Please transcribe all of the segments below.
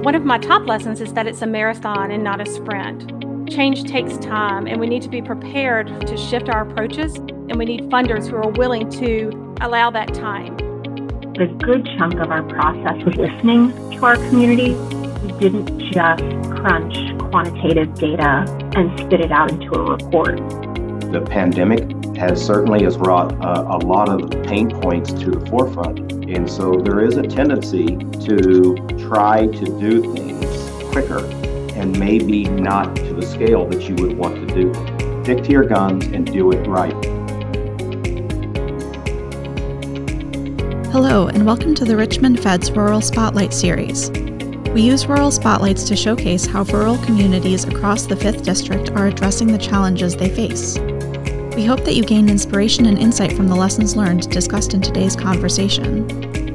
One of my top lessons is that it's a marathon and not a sprint. Change takes time, and we need to be prepared to shift our approaches, and we need funders who are willing to allow that time. A good chunk of our process was listening to our community. We didn't just crunch quantitative data and spit it out into a report. The pandemic has brought a lot of pain points to the forefront. And so there is a tendency to try to do things quicker and maybe not to the scale that you would want to do. Stick to your guns and do it right. Hello, and welcome to the Richmond Fed's Rural Spotlight series. We use rural spotlights to showcase how rural communities across the 5th District are addressing the challenges they face. We hope that you gain inspiration and insight from the lessons learned discussed in today's conversation.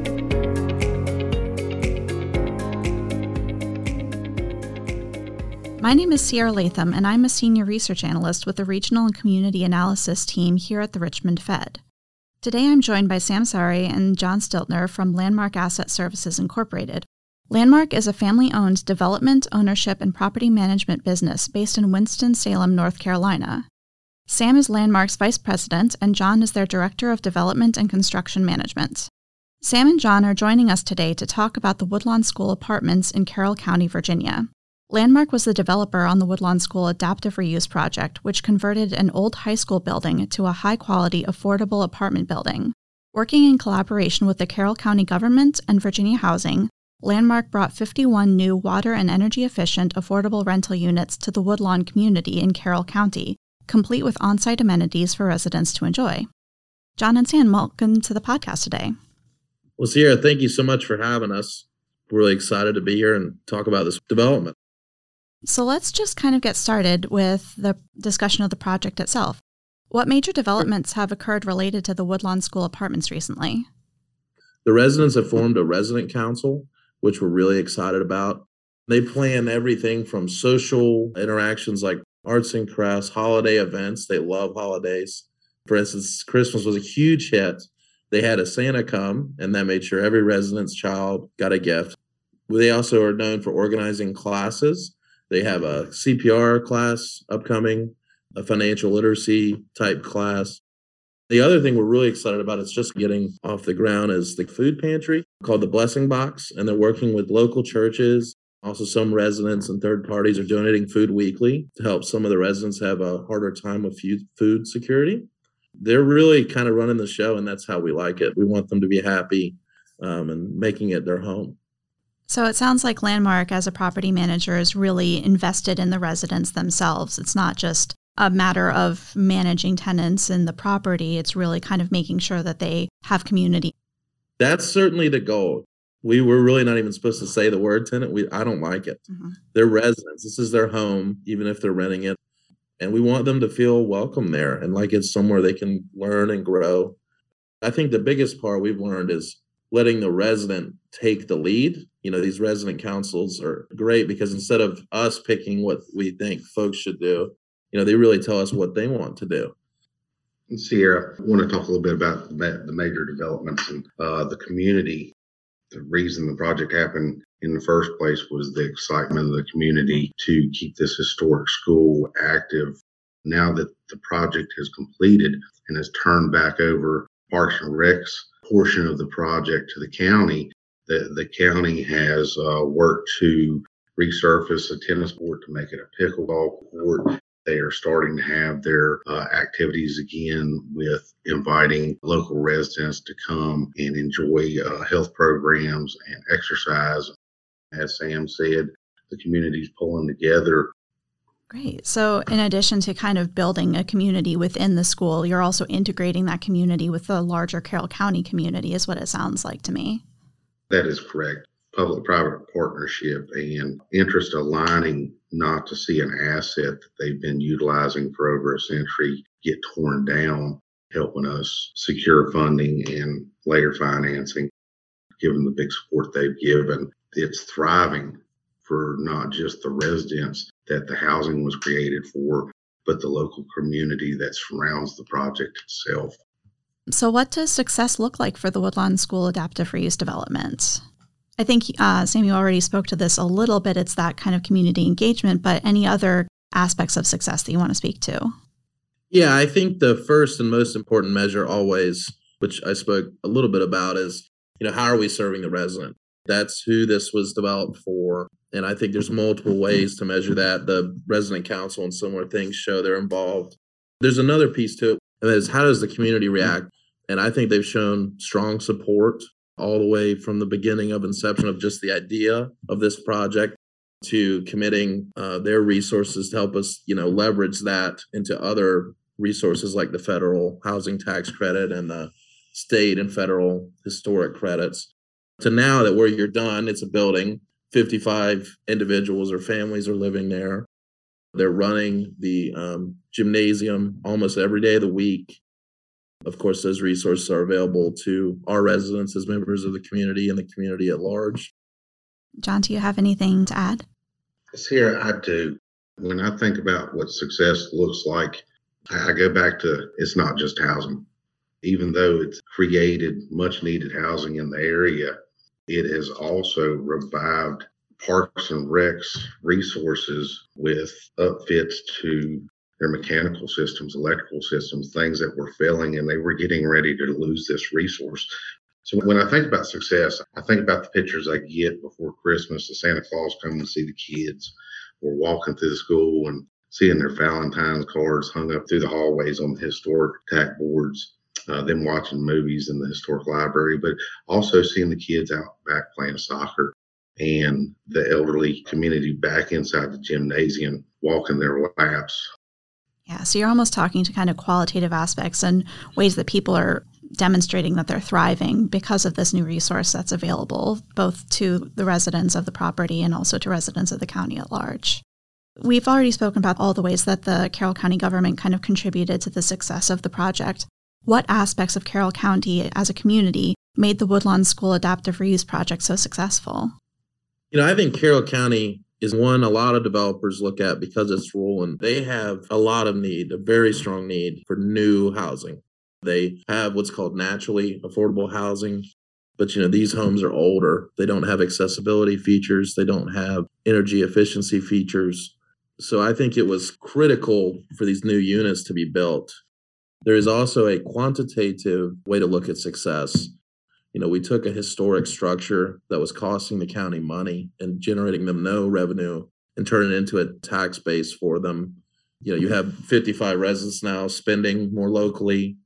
My name is Sierra Latham, and I'm a senior research analyst with the Regional and Community Analysis team here at the Richmond Fed. Today I'm joined by Sam Sari and John Stiltner from Landmark Asset Services Incorporated. Landmark is a family-owned development, ownership, and property management business based in Winston-Salem, North Carolina. Sam is Landmark's vice president, and John is their director of development and construction management. Sam and John are joining us today to talk about the Woodlawn School Apartments in Carroll County, Virginia. Landmark was the developer on the Woodlawn School Adaptive Reuse Project, which converted an old high school building to a high-quality, affordable apartment building. Working in collaboration with the Carroll County government and Virginia Housing, Landmark brought 51 new water and energy-efficient, affordable rental units to the Woodlawn community in Carroll County, complete with on-site amenities for residents to enjoy. John and Sam, welcome to the podcast today. Well, Sierra, thank you so much for having us. We're really excited to be here and talk about this development. So let's just kind of get started with the discussion of the project itself. What major developments have occurred related to the Woodlawn School Apartments recently? The residents have formed a resident council, which we're really excited about. They plan everything from social interactions like arts and crafts, holiday events. They love holidays. For instance, Christmas was a huge hit. They had a Santa come, and that made sure every resident's child got a gift. They also are known for organizing classes. They have a CPR class upcoming, a financial literacy type class. The other thing we're really excited about, it's just getting off the ground, is the food pantry called the Blessing Box, and they're working with local churches. Also, some residents and third parties are donating food weekly to help some of the residents have a harder time with food security. They're really kind of running the show, and that's how we like it. We want them to be happy and making it their home. So it sounds like Landmark, as a property manager, is really invested in the residents themselves. It's not just a matter of managing tenants and the property. It's really kind of making sure that they have community. That's certainly the goal. We were really not even supposed to say the word tenant. I don't like it. Mm-hmm. They're residents. This is their home, even if they're renting it. And we want them to feel welcome there and like it's somewhere they can learn and grow. I think the biggest part we've learned is letting the resident take the lead. You know, these resident councils are great because instead of us picking what we think folks should do, you know, they really tell us what they want to do. Sierra, I want to talk a little bit about the major developments and the community. The reason the project happened in the first place was the excitement of the community to keep this historic school active. Now that the project has completed and has turned back over Parks and Rec's portion of the project to the county, the county has worked to resurface a tennis court to make it a pickleball court. They are starting to have their activities again with inviting local residents to come and enjoy health programs and exercise. As Sam said, the community's pulling together. Great. So in addition to kind of building a community within the school, you're also integrating that community with the larger Carroll County community is what it sounds like to me. That is correct. Public-private partnership and interest aligning not to see an asset that they've been utilizing for over a century get torn down, helping us secure funding and later financing, given the big support they've given. It's thriving for not just the residents that the housing was created for, but the local community that surrounds the project itself. So what does success look like for the Woodlawn School Adaptive Reuse development? I think, Sam, you already spoke to this a little bit. It's that kind of community engagement, but any other aspects of success that you want to speak to? Yeah, I think the first and most important measure always, which I spoke a little bit about, is, how are we serving the resident? That's who this was developed for. And I think there's multiple ways to measure that. The resident council and similar things show they're involved. There's another piece to it, and that is, how does the community react? And I think they've shown strong support all the way from the beginning of inception of just the idea of this project to committing their resources to help us, leverage that into other resources like the federal housing tax credit and the state and federal historic credits. To now that where you're done, it's a building, 55 individuals or families are living there. They're running the gymnasium almost every day of the week. Of course, those resources are available to our residents as members of the community and the community at large. John, do you have anything to add? Here, I do. When I think about what success looks like, I go back to, it's not just housing. Even though it's created much needed housing in the area, it has also revived Parks and Rec's resources with upfits to their mechanical systems, electrical systems, things that were failing, and they were getting ready to lose this resource. So when I think about success, I think about the pictures I get before Christmas, the Santa Claus coming to see the kids, or walking through the school and seeing their Valentine's cards hung up through the hallways on the historic tack boards, them watching movies in the historic library, but also seeing the kids out back playing soccer, and the elderly community back inside the gymnasium walking their laps. Yeah, so you're almost talking to kind of qualitative aspects and ways that people are demonstrating that they're thriving because of this new resource that's available, both to the residents of the property and also to residents of the county at large. We've already spoken about all the ways that the Carroll County government kind of contributed to the success of the project. What aspects of Carroll County as a community made the Woodlawn School Adaptive Reuse Project so successful? I think Carroll County is one a lot of developers look at because it's rural, and they have a lot of need, a very strong need for new housing. They have what's called naturally affordable housing, but these homes are older. They don't have accessibility features. They don't have energy efficiency features. So I think it was critical for these new units to be built. There is also a quantitative way to look at success. We took a historic structure that was costing the county money and generating them no revenue and turning it into a tax base for them. You have 55 residents now spending more locally.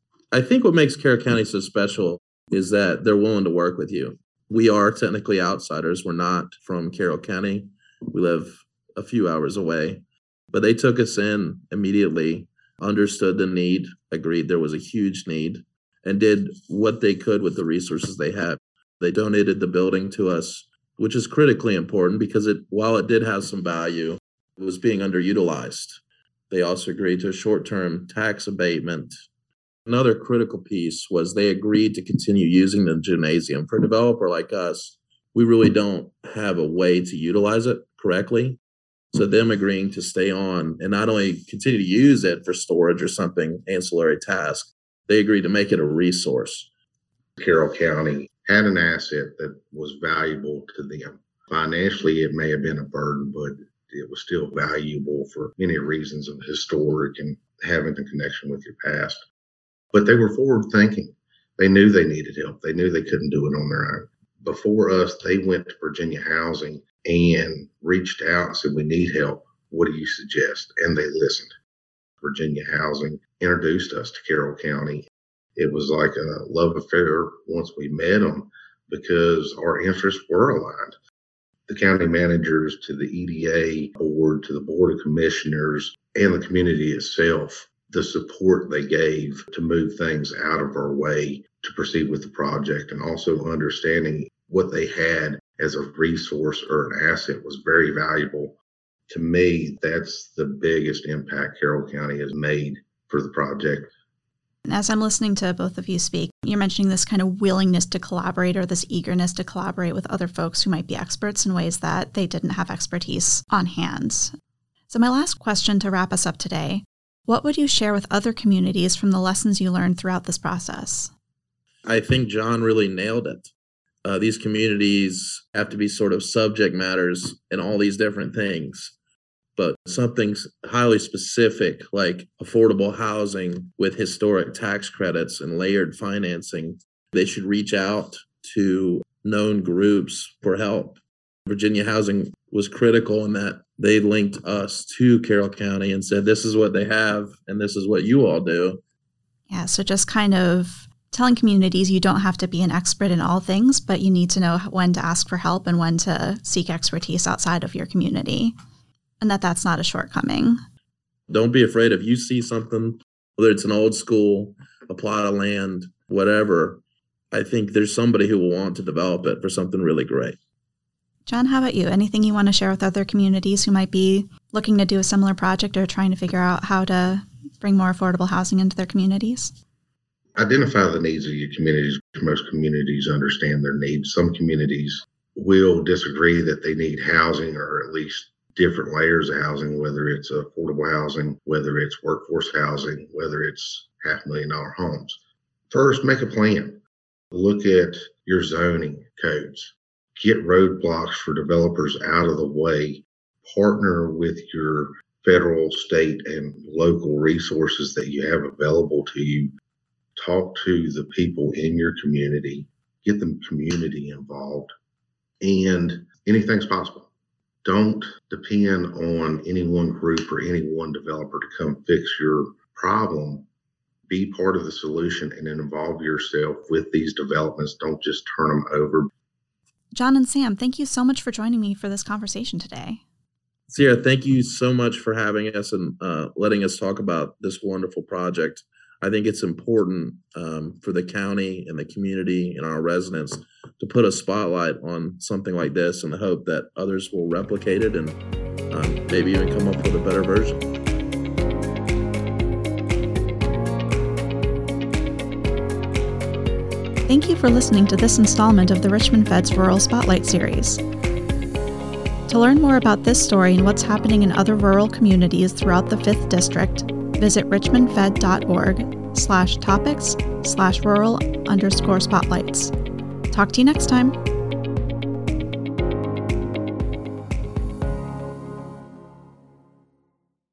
I think what makes Carroll County so special is that they're willing to work with you. We are technically outsiders. We're not from Carroll County. We live a few hours away, but they took us in immediately, understood the need, agreed there was a huge need, and did what they could with the resources they had. They donated the building to us, which is critically important because while it did have some value, it was being underutilized. They also agreed to a short-term tax abatement. Another critical piece was they agreed to continue using the gymnasium. For a developer like us, we really don't have a way to utilize it correctly. So them agreeing to stay on and not only continue to use it for storage or something ancillary task, they agreed to make it a resource. Carroll County had an asset that was valuable to them. Financially, it may have been a burden, but it was still valuable for many reasons of historic and having a connection with your past. But they were forward thinking. They knew they needed help. They knew they couldn't do it on their own. Before us, they went to Virginia Housing and reached out and said, we need help. What do you suggest? And they listened. Virginia Housing introduced us to Carroll County. It was like a love affair once we met them because our interests were aligned. The county managers to the EDA board, to the board of commissioners, and the community itself, the support they gave to move things out of our way to proceed with the project, and also understanding what they had as a resource or an asset was very valuable. To me, that's the biggest impact Carroll County has made for the project. As I'm listening to both of you speak, you're mentioning this kind of willingness to collaborate or this eagerness to collaborate with other folks who might be experts in ways that they didn't have expertise on hand. So my last question to wrap us up today, what would you share with other communities from the lessons you learned throughout this process? I think John really nailed it. these communities have to be sort of subject matters in all these different things. But something's highly specific, like affordable housing with historic tax credits and layered financing, they should reach out to known groups for help. Virginia Housing was critical in that they linked us to Carroll County and said, this is what they have and this is what you all do. Yeah, so just kind of telling communities you don't have to be an expert in all things, but you need to know when to ask for help and when to seek expertise outside of your community, and that's not a shortcoming. Don't be afraid if you see something, whether it's an old school, a plot of land, whatever. I think there's somebody who will want to develop it for something really great. John, how about you? Anything you want to share with other communities who might be looking to do a similar project or trying to figure out how to bring more affordable housing into their communities? Identify the needs of your communities. Most communities understand their needs. Some communities will disagree that they need housing, or at least different layers of housing, whether it's affordable housing, whether it's workforce housing, whether it's $500,000 homes. First, make a plan. Look at your zoning codes. Get roadblocks for developers out of the way. Partner with your federal, state, and local resources that you have available to you. Talk to the people in your community. Get the community involved. And anything's possible. Don't depend on any one group or any one developer to come fix your problem. Be part of the solution and involve yourself with these developments. Don't just turn them over. John and Sam, thank you so much for joining me for this conversation today. Sierra, thank you so much for having us and letting us talk about this wonderful project. I think it's important for the county and the community and our residents to put a spotlight on something like this in the hope that others will replicate it and maybe even come up with a better version. Thank you for listening to this installment of the Richmond Fed's Rural Spotlight series. To learn more about this story and what's happening in other rural communities throughout the 5th District, visit richmondfed.org/topics/rural_spotlights. Talk to you next time.